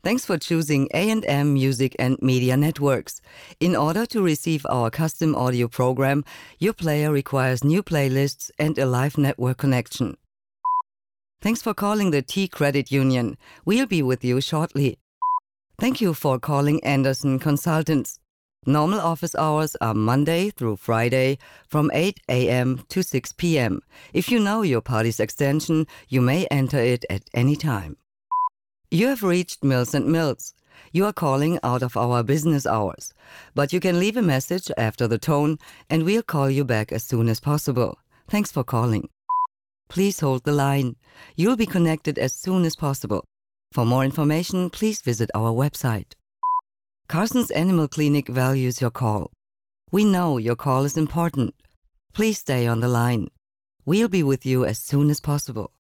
Thanks for choosing A&M Music and Media Networks. In order to receive our custom audio program, your player requires new playlists and a live network connection. Thanks for calling the T Credit Union. We'll be with you shortly. Thank you for calling Anderson Consultants. Normal office hours are Monday through Friday from 8 a.m. to 6 p.m. If you know your party's extension, you may enter it at any time. You have reached Mills & Mills. You are calling out of our business hours, but you can leave a message after the tone and we'll call you back as soon as possible. Thanks for calling. Please hold the line. You'll be connected as soon as possible. For more information, please visit our website. Carson's Animal Clinic values your call. We know your call is important. Please stay on the line. We'll be with you as soon as possible.